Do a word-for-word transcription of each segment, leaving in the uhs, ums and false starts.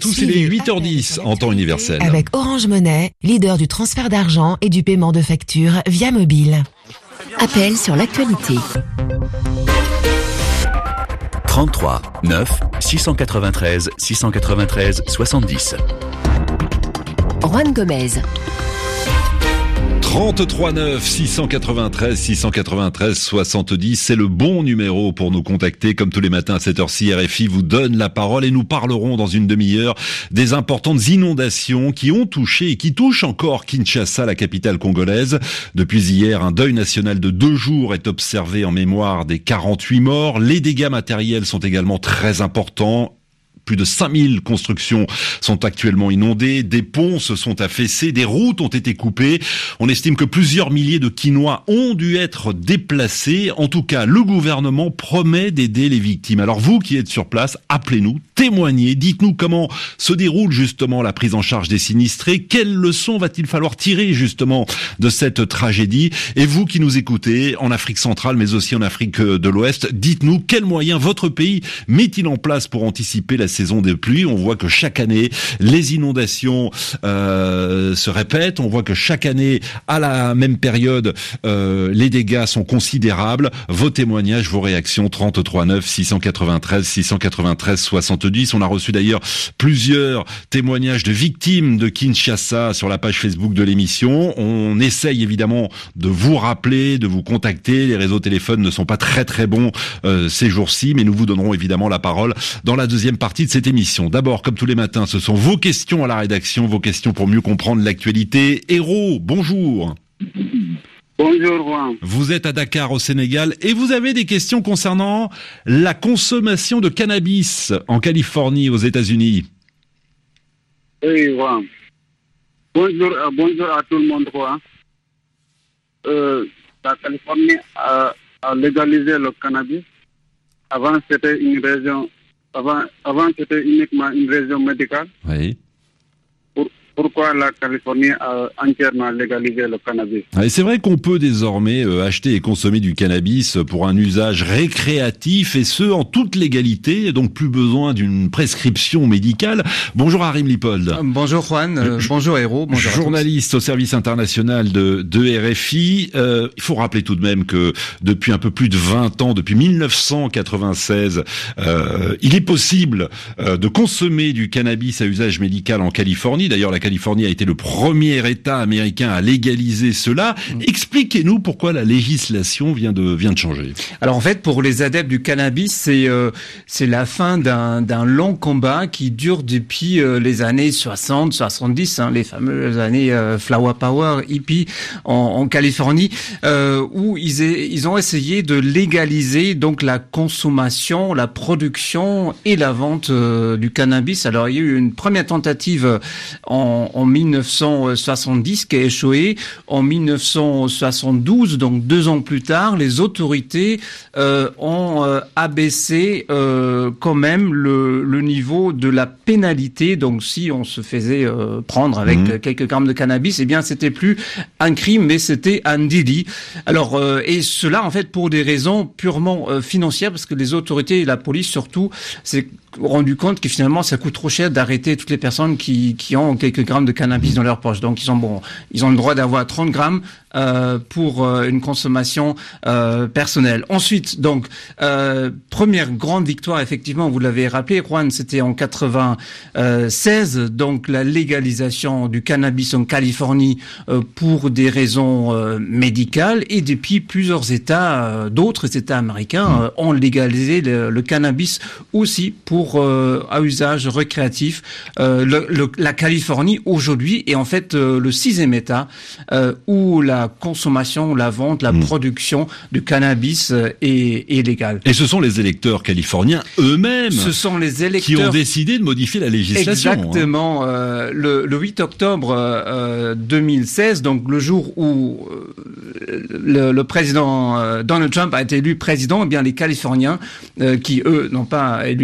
Tous il est huit heures dix en temps universel. Avec Orange Money, leader du transfert d'argent et du paiement de factures via mobile. Appel sur l'actualité. trente-trois neuf six cent quatre-vingt-treize six cent quatre-vingt-treize soixante-dix. Juan Gomez. trente-trois neuf six cent quatre-vingt-treize six cent quatre-vingt-treize soixante-dix, c'est le bon numéro pour nous contacter. Comme tous les matins à cette heure-ci, R F I vous donne la parole et nous parlerons dans une demi-heure des importantes inondations qui ont touché et qui touchent encore Kinshasa, la capitale congolaise. Depuis hier, un deuil national de deux jours est observé en mémoire des quarante-huit morts. Les dégâts matériels sont également très importants. Plus de cinq mille constructions sont actuellement inondées, des ponts se sont affaissés, des routes ont été coupées. On estime que plusieurs milliers de Kinois ont dû être déplacés. En tout cas, le gouvernement promet d'aider les victimes. Alors vous qui êtes sur place, appelez-nous, témoignez, dites-nous comment se déroule justement la prise en charge des sinistrés. Quelles leçons va-t-il falloir tirer justement de cette tragédie? Et vous qui nous écoutez en Afrique centrale, mais aussi en Afrique de l'Ouest, dites-nous quels moyens votre pays met-il en place pour anticiper la saison des pluies. On voit que chaque année, les inondations euh, se répètent. On voit que chaque année, à la même période, euh, les dégâts sont considérables. Vos témoignages, vos réactions, trente-trois neuf six cent quatre-vingt-treize six cent quatre-vingt-treize soixante-dix. On a reçu d'ailleurs plusieurs témoignages de victimes de Kinshasa sur la page Facebook de l'émission. On essaye évidemment de vous rappeler, de vous contacter. Les réseaux téléphones ne sont pas très très bons euh, ces jours-ci, mais nous vous donnerons évidemment la parole dans la deuxième partie de cette émission. D'abord, comme tous les matins, ce sont vos questions à la rédaction, vos questions pour mieux comprendre l'actualité. Héros, bonjour. Bonjour, Juan. Vous êtes à Dakar, au Sénégal, et vous avez des questions concernant la consommation de cannabis en Californie, aux États-Unis. Oui, Juan. Bonjour, euh, bonjour à tout le monde, Juan. Euh, la Californie a, a légalisé le cannabis. Avant, c'était une région Avant, avant, c'était uniquement une région médicale. Oui. Pour, pourquoi la Californie a entièrement légalisé le cannabis? Et c'est vrai qu'on peut désormais euh, acheter et consommer du cannabis pour un usage récréatif, et ce, en toute légalité, donc plus besoin d'une prescription médicale. Bonjour Harim Lipold. Bonjour Juan, euh, bonjour Héros, bonjour journaliste au service international de, de R F I. Euh, il faut rappeler tout de même que depuis un peu plus de vingt ans, depuis mille neuf cent quatre-vingt-seize, euh, il est possible euh, de consommer du cannabis à usage médical en Californie. D'ailleurs, la Californie a été le premier État américain à légaliser cela. Mmh. Expliquez-nous pourquoi la législation vient de vient de changer. Alors en fait, pour les adeptes du cannabis, c'est euh, c'est la fin d'un d'un long combat qui dure depuis euh, les années soixante, soixante-dix, hein, les fameuses années euh, Flower Power, hippie en, en Californie, euh, où ils a, ils ont essayé de légaliser donc la consommation, la production et la vente euh, du cannabis. Alors il y a eu une première tentative en En, en mille neuf cent soixante-dix qui a échoué. En mille neuf cent soixante-douze, donc deux ans plus tard, les autorités euh, ont euh, abaissé euh, quand même le, le niveau de la pénalité. Donc si on se faisait euh, prendre avec mmh. quelques grammes de cannabis, eh bien c'était plus un crime, mais c'était un délit. Alors euh, et cela en fait pour des raisons purement euh, financières, parce que les autorités et la police surtout s'est rendu compte que finalement ça coûte trop cher d'arrêter toutes les personnes qui qui ont quelques grammes de cannabis dans leur poche. Donc ils ont bon, ils ont le droit d'avoir trente grammes euh, pour euh, une consommation euh, personnelle. Ensuite, donc euh, première grande victoire, effectivement, vous l'avez rappelé, Juan, c'était en quatre-vingt-seize, donc la légalisation du cannabis en Californie euh, pour des raisons euh, médicales, et depuis plusieurs États, euh, d'autres États américains euh, ont légalisé le, le cannabis aussi pour euh, à usage récréatif. Euh, le, le, la Californie aujourd'hui est en fait euh, le sixième État euh, où la consommation, la vente, la mmh. production du cannabis euh, est, est légale. Et ce sont les électeurs californiens eux-mêmes ce sont les électeurs qui ont décidé de modifier la législation. Exactement. Hein. Euh, le, le huit octobre euh, deux mille seize, donc le jour où euh, le, le président euh, Donald Trump a été élu président, eh bien les Californiens, euh, qui eux n'ont pas élu majoritairement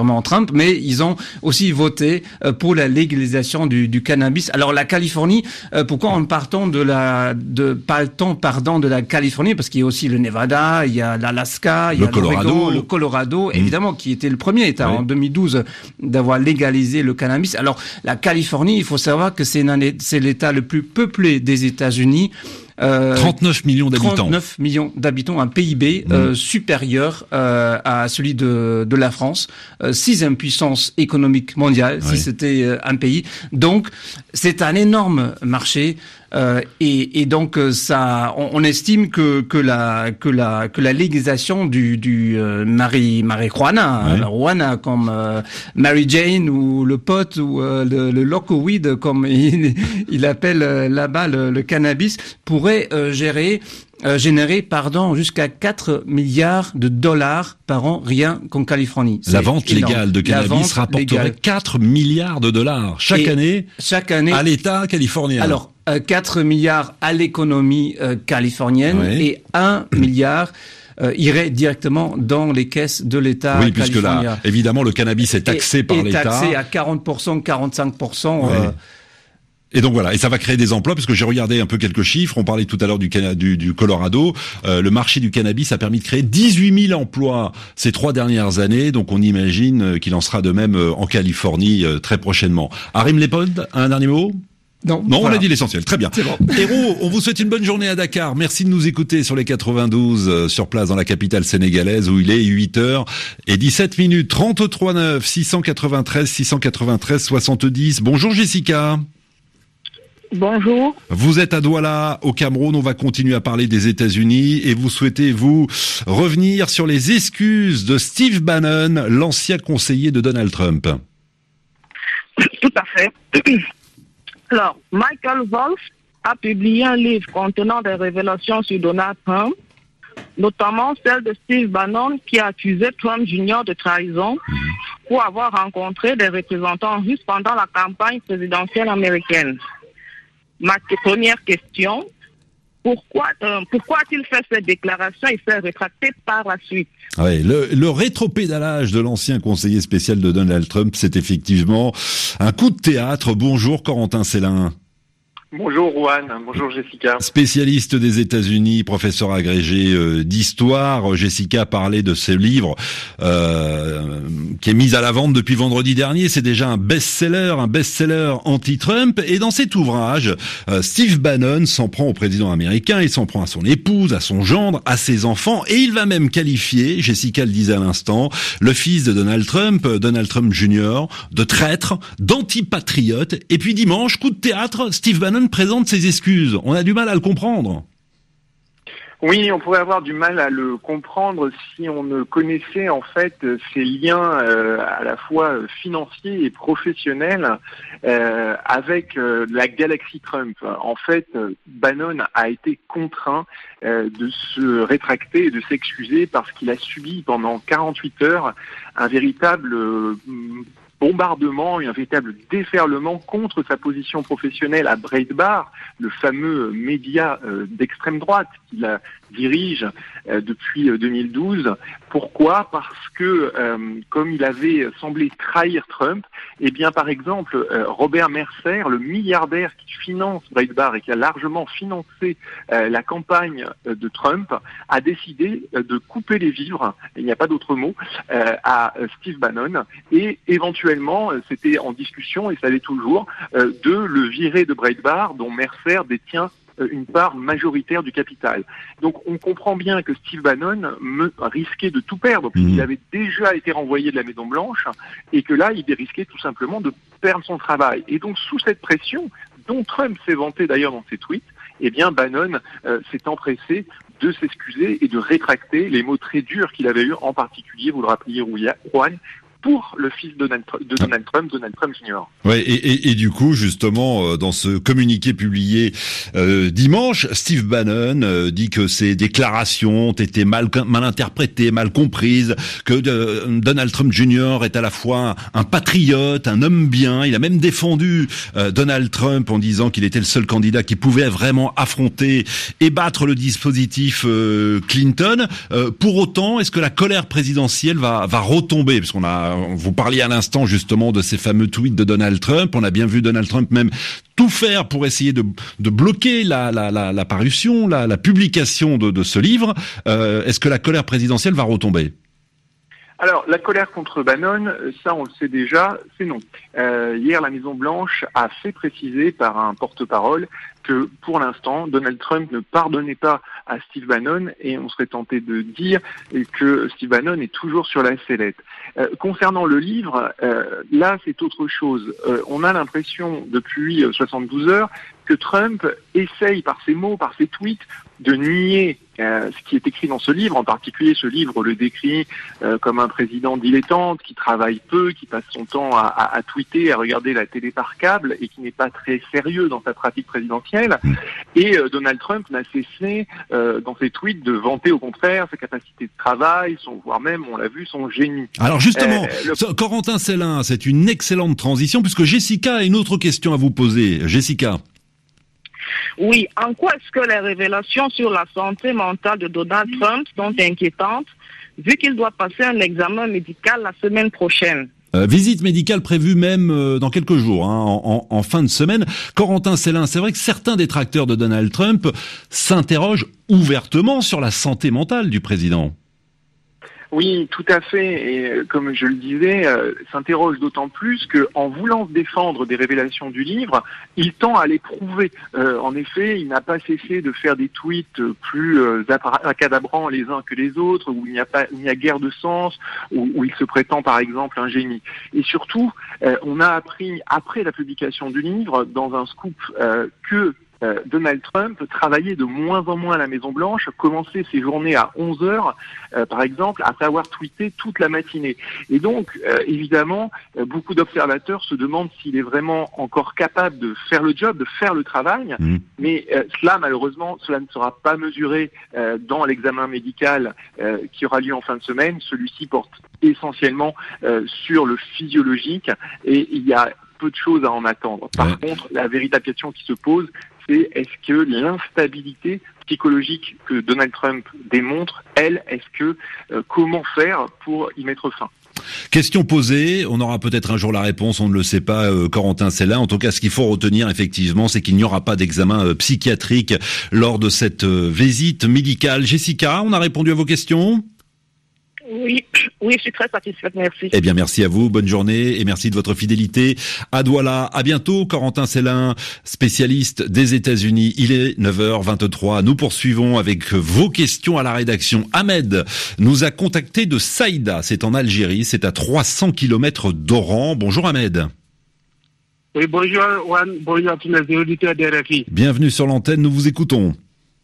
particulièrement Trump, mais ils ont aussi voté euh, pour la légalisation du, du cannabis. Alors la Californie, euh, pourquoi en partant de la, de partons pardon de la Californie, parce qu'il y a aussi le Nevada, il y a l'Alaska, il y le a Colorado, l'Oregon, le Colorado, mmh. évidemment, qui était le premier État oui. en deux mille douze d'avoir légalisé le cannabis. Alors la Californie, il faut savoir que c'est, une, c'est l'État le plus peuplé des États-Unis. Euh, trente-neuf millions d'habitants. trente-neuf millions d'habitants, un P I B mmh. euh, supérieur euh, à celui de, de la France, euh, sixième puissance économique mondiale, oui. si c'était euh, un pays. Donc, c'est un énorme marché. Euh, et, et donc ça, on, on estime que que la que la que la légalisation du du euh, mari marijuana, oui. marijuana comme euh, Mary Jane ou le pot ou euh, le, le loco weed comme il, il appelle euh, là-bas le, le cannabis pourrait euh, gérer Euh, générer, pardon, jusqu'à quatre milliards de dollars par an, rien qu'en Californie. C'est la vente énorme. légale de cannabis rapporterait légale. quatre milliards de dollars chaque Et année, chaque année à l'État californien. Alors, euh, quatre milliards à l'économie euh, californienne oui. et un milliard Euh, irait directement dans les caisses de l'État oui, puisque californien. là, évidemment, le cannabis est taxé et, par est l'État. Est taxé à quarante pour cent, quarante-cinq pour cent. Oui. Euh, Et donc voilà, et ça va créer des emplois, parce que j'ai regardé un peu quelques chiffres. On parlait tout à l'heure du, du, du Colorado. Euh, le marché du cannabis a permis de créer dix-huit mille emplois ces trois dernières années. Donc on imagine qu'il en sera de même en Californie très prochainement. Arim Lepod, un dernier mot ? Non, non, voilà. On a dit l'essentiel. Très bien. C'est bon. Héros, on vous souhaite une bonne journée à Dakar. Merci de nous écouter sur les quatre-vingt-douze, euh, sur place dans la capitale sénégalaise, où il est huit heures et dix-sept minutes. trente-trois neuf, six cent quatre-vingt-treize, six cent quatre-vingt-treize, soixante-dix. Bonjour Jessica. Bonjour. Vous êtes à Douala, au Cameroun. On va continuer à parler des États-Unis et vous souhaitez, vous, revenir sur les excuses de Steve Bannon, l'ancien conseiller de Donald Trump. Tout à fait. Alors, Michael Wolff a publié un livre contenant des révélations sur Donald Trump, notamment celle de Steve Bannon qui a accusé Trump junior de trahison pour avoir rencontré des représentants russes pendant la campagne présidentielle américaine. Ma première question, pourquoi, euh, pourquoi a-t-il fait cette déclaration et s'est rétracté par la suite? Oui, le, le rétropédalage de l'ancien conseiller spécial de Donald Trump, c'est effectivement un coup de théâtre. Bonjour Corentin Célin. Bonjour Juan, bonjour Jessica. Spécialiste des États-Unis, professeur agrégé euh, d'histoire. Jessica parlait de ce livre euh, qui est mis à la vente depuis vendredi dernier. C'est déjà un best-seller, un best-seller anti-Trump. Et dans cet ouvrage, euh, Steve Bannon s'en prend au président américain, il s'en prend à son épouse, à son gendre, à ses enfants. Et il va même qualifier, Jessica le disait à l'instant, le fils de Donald Trump, Donald Trump junior, de traître, d'antipatriote. Et puis dimanche, coup de théâtre, Steve Bannon présente ses excuses. On a du mal à le comprendre. Oui, on pourrait avoir du mal à le comprendre si on ne connaissait en fait ces liens euh, à la fois financiers et professionnels euh, avec euh, la galaxie Trump. En fait, Bannon a été contraint euh, de se rétracter et de s'excuser parce qu'il a subi pendant quarante-huit heures un véritable euh, bombardement, un véritable déferlement contre sa position professionnelle à Breitbart, le fameux média euh, d'extrême droite qu'il a dirige euh, depuis euh, deux mille douze. Pourquoi ? Parce que, euh, comme il avait semblé trahir Trump, eh bien, par exemple, euh, Robert Mercer, le milliardaire qui finance Breitbart et qui a largement financé euh, la campagne euh, de Trump, a décidé euh, de couper les vivres, il n'y a pas d'autre mot, euh, à euh, Steve Bannon, et éventuellement, euh, c'était en discussion, et ça l'est toujours, euh, de le virer de Breitbart, dont Mercer détient une part majoritaire du capital. Donc on comprend bien que Steve Bannon me risquait de tout perdre, puisqu'il mmh. avait déjà été renvoyé de la Maison Blanche, et que là, il risquait tout simplement de perdre son travail. Et donc sous cette pression, dont Trump s'est vanté d'ailleurs dans ses tweets, eh bien Bannon euh, s'est empressé de s'excuser et de rétracter les mots très durs qu'il avait eus, en particulier, vous le rappeliez, Juan, pour le fils de Donald, de Donald Trump, Donald Trump junior. Ouais, et, et, et du coup, justement, dans ce communiqué publié euh, dimanche, Steve Bannon euh, dit que ces déclarations ont été mal, mal interprétées, mal comprises, que euh, Donald Trump junior est à la fois un, un patriote, un homme bien. Il a même défendu euh, Donald Trump en disant qu'il était le seul candidat qui pouvait vraiment affronter et battre le dispositif euh, Clinton. Euh, pour autant, est-ce que la colère présidentielle va, va retomber ? Parce qu'on a Euh, vous parliez à l'instant justement de ces fameux tweets de Donald Trump. On a bien vu Donald Trump même tout faire pour essayer de, de bloquer la, la, la, la parution, la, la publication de, de ce livre. Euh, est-ce que la colère présidentielle va retomber ? Alors, la colère contre Bannon, ça on le sait déjà, c'est non. Euh, hier, la Maison-Blanche a fait préciser par un porte-parole que pour l'instant, Donald Trump ne pardonnait pas à Steve Bannon et on serait tenté de dire que Steve Bannon est toujours sur la sellette. Euh, concernant le livre, euh, là c'est autre chose. Euh, on a l'impression depuis soixante-douze heures que Trump essaye par ses mots, par ses tweets, de nier euh, ce qui est écrit dans ce livre. En particulier, ce livre le décrit euh, comme un président dilettante qui travaille peu, qui passe son temps à, à, à tweeter, à regarder la télé par câble et qui n'est pas très sérieux dans sa pratique présidentielle. Et euh, Donald Trump n'a cessé euh, dans ses tweets de vanter au contraire sa capacité de travail, son, voire même, on l'a vu, son génie. Alors justement, euh, le... Corentin Sellin, c'est une excellente transition puisque Jessica a une autre question à vous poser. Jessica. Oui, en quoi est-ce que les révélations sur la santé mentale de Donald Trump sont inquiétantes, vu qu'il doit passer un examen médical la semaine prochaine? Euh, visite médicale prévue même euh, dans quelques jours, hein, en, en, en fin de semaine. Corentin Sellin, c'est vrai que certains détracteurs de Donald Trump s'interrogent ouvertement sur la santé mentale du président. Oui, tout à fait. Et comme je le disais, euh, s'interroge d'autant plus qu'en voulant se défendre des révélations du livre, il tend à les prouver. Euh, en effet, il n'a pas cessé de faire des tweets plus euh, accadabrants les uns que les autres, où il n'y a pas, il n'y a guère de sens, où, où il se prétend par exemple un génie. Et surtout, euh, on a appris après la publication du livre, dans un scoop, euh, que Euh, Donald Trump travaillait de moins en moins à la Maison-Blanche, commençait ses journées à onze heures, euh, par exemple, après avoir tweeté toute la matinée. Et donc, euh, évidemment, euh, beaucoup d'observateurs se demandent s'il est vraiment encore capable de faire le job, de faire le travail, mmh. mais euh, cela, malheureusement, cela ne sera pas mesuré euh, dans l'examen médical euh, qui aura lieu en fin de semaine. Celui-ci porte essentiellement euh, sur le physiologique et il y a peu de choses à en attendre. Par ouais. contre, la véritable question qui se pose, c'est est-ce que l'instabilité psychologique que Donald Trump démontre, elle, est-ce que euh, comment faire pour y mettre fin? Question posée, on aura peut-être un jour la réponse, on ne le sait pas, euh, Corentin Sellin. En tout cas, ce qu'il faut retenir effectivement, c'est qu'il n'y aura pas d'examen euh, psychiatrique lors de cette euh, visite médicale. Jessica, on a répondu à vos questions? Oui, oui, je suis très satisfaite, merci. Eh bien, merci à vous, bonne journée et merci de votre fidélité à Douala. À bientôt, Corentin Sellin, spécialiste des États-Unis. Il est neuf heures vingt-trois. Nous poursuivons avec vos questions à la rédaction. Ahmed nous a contacté de Saïda, c'est en Algérie, c'est à trois cents kilomètres d'Oran. Bonjour Ahmed. Oui, bonjour Juan, bonjour à tous les auditeurs de R F I. Bienvenue sur l'antenne, nous vous écoutons.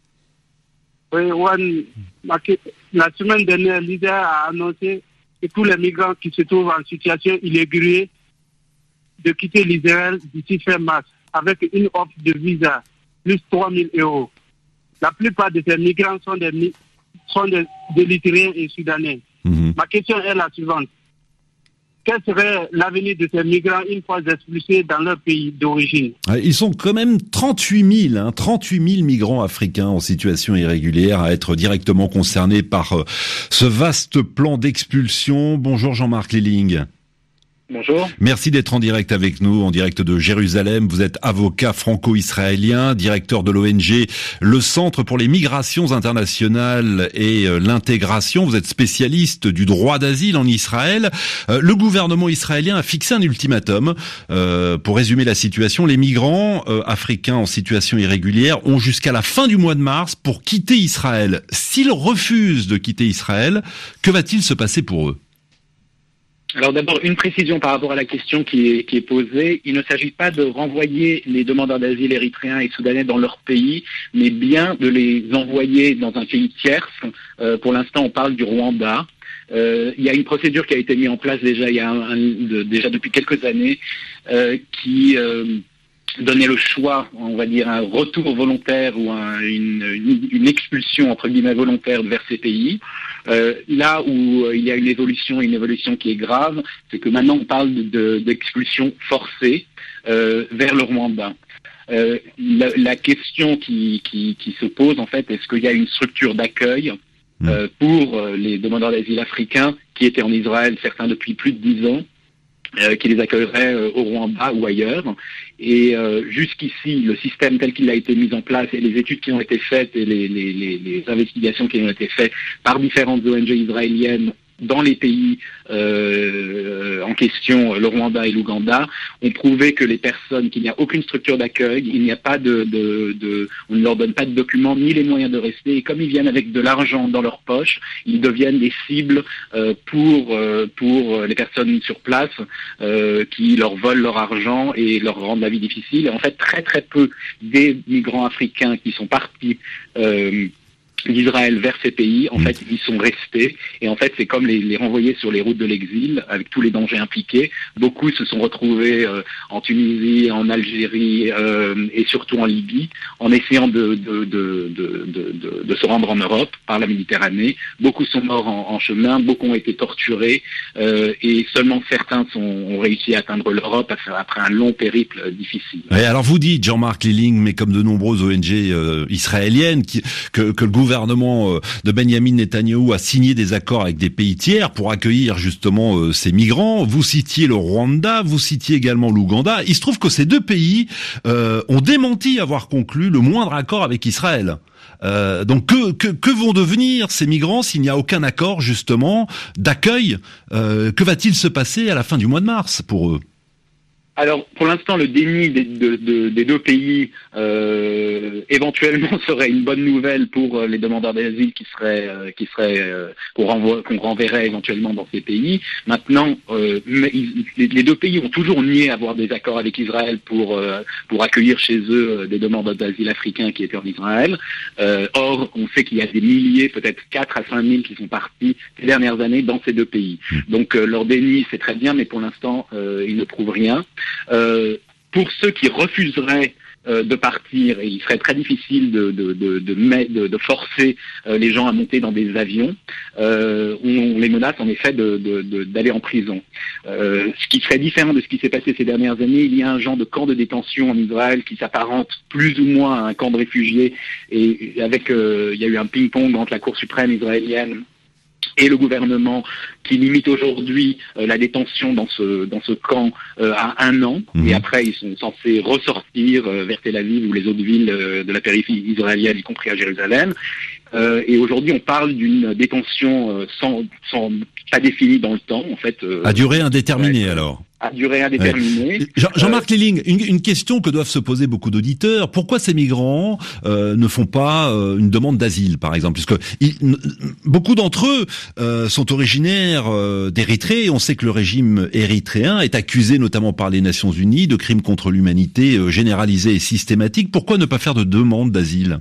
Oui, Juan, la semaine dernière, l'I D A a annoncé que tous les migrants qui se trouvent en situation irrégulière de quitter l'Israël d'ici fin mars avec une offre de visa plus trois mille euros. La plupart de ces migrants sont des, sont des, des Érythréens et Soudanais. Mmh. Ma question est la suivante. Quel serait l'avenir de ces migrants une fois expulsés dans leur pays d'origine? Ils sont quand même trente-huit mille, hein, trente-huit mille migrants africains en situation irrégulière à être directement concernés par euh, ce vaste plan d'expulsion. Bonjour Jean-Marc Lilling. Bonjour. Merci d'être en direct avec nous, en direct de Jérusalem. Vous êtes avocat franco-israélien, directeur de l'O N G Le Centre pour les migrations internationales et l'intégration. Vous êtes spécialiste du droit d'asile en Israël. Euh, le gouvernement israélien a fixé un ultimatum. Euh, pour résumer la situation, les migrants euh, africains en situation irrégulière ont jusqu'à la fin du mois de mars pour quitter Israël. S'ils refusent de quitter Israël, que va-t-il se passer pour eux ? Alors d'abord, une précision par rapport à la question qui est, qui est posée. Il ne s'agit pas de renvoyer les demandeurs d'asile érythréens et soudanais dans leur pays, mais bien de les envoyer dans un pays tierce. Euh, pour l'instant, on parle du Rwanda. Euh, il y a une procédure qui a été mise en place déjà, il y a un, un, de, déjà depuis quelques années euh, qui... Euh, donner le choix, on va dire, un retour volontaire ou un, une, une, une expulsion, entre guillemets, volontaire vers ces pays. Euh, là où euh, il y a une évolution, une évolution qui est grave, c'est que maintenant on parle de, de, d'expulsion forcée euh, vers le Rwanda. Euh, la, la question qui, qui, qui se pose, en fait, est-ce qu'il y a une structure d'accueil euh, pour euh, les demandeurs d'asile africains qui étaient en Israël, certains depuis plus de dix ans, euh, qui les accueilleraient euh, au Rwanda ou ailleurs. Et euh, jusqu'ici, le système tel qu'il a été mis en place et les études qui ont été faites et les, les, les, les investigations qui ont été faites par différentes O N G israéliennes dans les pays euh, en question, le Rwanda et l'Ouganda, ont prouvé que les personnes, qu'il n'y a aucune structure d'accueil, il n'y a pas de, de, de, on ne leur donne pas de documents ni les moyens de rester. Et comme ils viennent avec de l'argent dans leur poche, ils deviennent des cibles euh, pour euh, pour les personnes sur place euh, qui leur volent leur argent et leur rendent la vie difficile. Et en fait, très très peu des migrants africains qui sont partis Euh, d'Israël vers ces pays, en mmh. fait, ils sont restés. Et en fait, c'est comme les, les renvoyer sur les routes de l'exil, avec tous les dangers impliqués. Beaucoup se sont retrouvés euh, en Tunisie, en Algérie euh, et surtout en Libye, en essayant de, de, de, de, de, de, de se rendre en Europe par la Méditerranée. Beaucoup sont morts en, en chemin, beaucoup ont été torturés, euh, et seulement certains sont, ont réussi à atteindre l'Europe après un long périple difficile. Et alors vous dites, Jean-Marc Lilling, mais comme de nombreuses O N G euh, israéliennes, qui, que, que le gouvernement de Benyamin Netanyahou a signé des accords avec des pays tiers pour accueillir justement euh, ces migrants. Vous citiez le Rwanda, vous citiez également l'Ouganda. Il se trouve que ces deux pays euh, ont démenti avoir conclu le moindre accord avec Israël. Euh, donc que, que, que vont devenir ces migrants s'il n'y a aucun accord justement d'accueil? euh, Que va-t-il se passer à la fin du mois de mars pour eux? Alors, pour l'instant, le déni des, de, de, des deux pays euh, éventuellement serait une bonne nouvelle pour les demandeurs d'asile qui seraient, euh, qui seraient euh, qu'on renvoie, qu'on renverrait éventuellement dans ces pays. Maintenant, euh, mais, les, les deux pays ont toujours nié avoir des accords avec Israël pour euh, pour accueillir chez eux des demandeurs d'asile africains qui étaient en Israël. Euh, or, on sait qu'il y a des milliers, peut-être quatre à cinq mille, qui sont partis ces dernières années dans ces deux pays. Donc, euh, leur déni, c'est très bien, mais pour l'instant, euh, ils ne prouvent rien. Euh, pour ceux qui refuseraient euh, de partir, et il serait très difficile de, de, de, de, de, de forcer euh, les gens à monter dans des avions, euh, on, on les menace en effet de, de, de, d'aller en prison. Euh, ce qui serait différent de ce qui s'est passé ces dernières années, il y a un genre de camp de détention en Israël qui s'apparente plus ou moins à un camp de réfugiés, et avec euh, il y a eu un ping-pong entre la Cour suprême israélienne et le gouvernement qui limite aujourd'hui euh, la détention dans ce dans ce camp euh, à un an, mmh. et après ils sont censés ressortir euh, vers Tel Aviv ou les autres villes euh, de la périphérie israélienne, y compris à Jérusalem. Euh, et aujourd'hui, on parle d'une détention euh, sans, sans pas définie dans le temps, en fait. Euh, à durée indéterminée, ouais, alors. À durée indéterminée. Ouais. Jean, Jean-Marc euh, Lilling, une, une question que doivent se poser beaucoup d'auditeurs. Pourquoi ces migrants euh, ne font pas euh, une demande d'asile, par exemple? Puisque ils, beaucoup d'entre eux euh, sont originaires euh, d'Érythrée. On sait que le régime érythréen est accusé, notamment par les Nations Unies, de crimes contre l'humanité euh, généralisés et systématiques. Pourquoi ne pas faire de demande d'asile?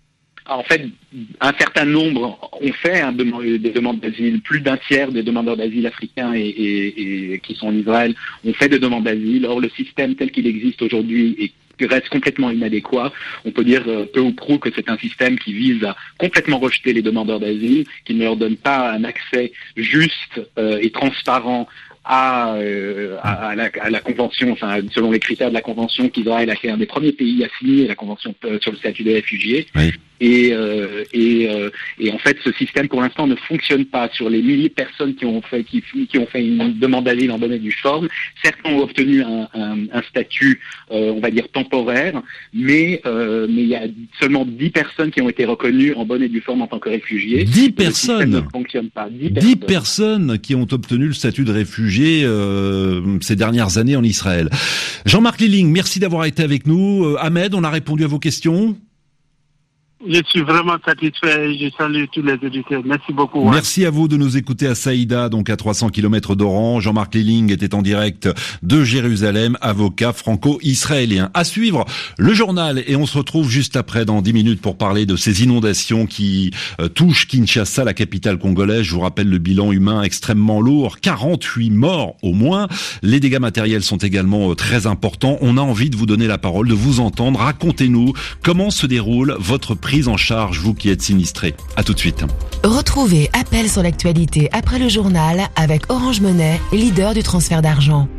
En fait, un certain nombre ont fait hein, des demandes d'asile. Plus d'un tiers des demandeurs d'asile africains et, et, et qui sont en Israël ont fait des demandes d'asile. Or, le système tel qu'il existe aujourd'hui est reste complètement inadéquat. On peut dire euh, peu ou prou que c'est un système qui vise à complètement rejeter les demandeurs d'asile, qui ne leur donne pas un accès juste euh, et transparent à, euh, à, à, la, à la convention, enfin selon les critères de la convention qu'Israël a été un des premiers pays à signer, la convention euh, sur le statut des réfugiés. Oui. Et, euh, et, euh, et en fait, ce système pour l'instant ne fonctionne pas. Sur les milliers de personnes qui ont fait qui, qui ont fait une demande d'asile en bonne et due forme, certains ont obtenu un, un, un statut, euh, on va dire temporaire, mais euh, mais il y a seulement dix personnes qui ont été reconnues en bonne et due forme en tant que réfugiés. Dix personnes. Ne fonctionne pas. Dix, dix personnes. personnes qui ont obtenu le statut de réfugié euh, ces dernières années en Israël. Jean-Marc Lilling, merci d'avoir été avec nous. Euh, Ahmed, on a répondu à vos questions. Je suis vraiment satisfait et je salue tous les auditeurs. Merci beaucoup. Ouais. Merci à vous de nous écouter à Saïda, donc à trois cents kilomètres d'Oran. Jean-Marc Lilling était en direct de Jérusalem, avocat franco-israélien. À suivre le journal et on se retrouve juste après dans dix minutes pour parler de ces inondations qui euh, touchent Kinshasa, la capitale congolaise. Je vous rappelle le bilan humain extrêmement lourd, quarante-huit morts au moins. Les dégâts matériels sont également euh, très importants. On a envie de vous donner la parole, de vous entendre. Racontez-nous comment se déroule votre prise en charge, vous qui êtes sinistré. À tout de suite. Retrouvez Appel sur l'actualité après le journal avec Orange Money, leader du transfert d'argent.